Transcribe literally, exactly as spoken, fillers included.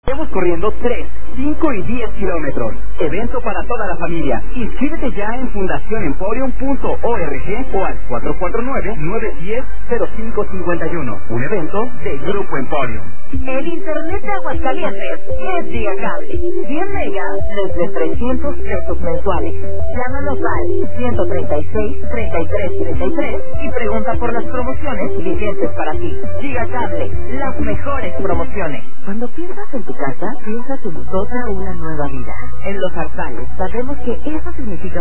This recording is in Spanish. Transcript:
Estamos corriendo tres, cinco y diez kilómetros. Evento para toda la familia. Inscríbete ya en fundación emporium punto org o al cuatro cuatro nueve, nueve uno cero, cero cinco cinco uno. Un evento de Grupo Emporium. El internet de Aguascalientes es Gigacable. cien megas desde trescientos pesos mensuales. Llámanos al ciento treinta y seis, treinta y tres treinta y tres y pregunta por las promociones vigentes para ti. Gigacable, las mejores promociones. Cuando piensas en tu casa, piensas en toda una nueva vida. En Los Zarzales sabemos que eso significa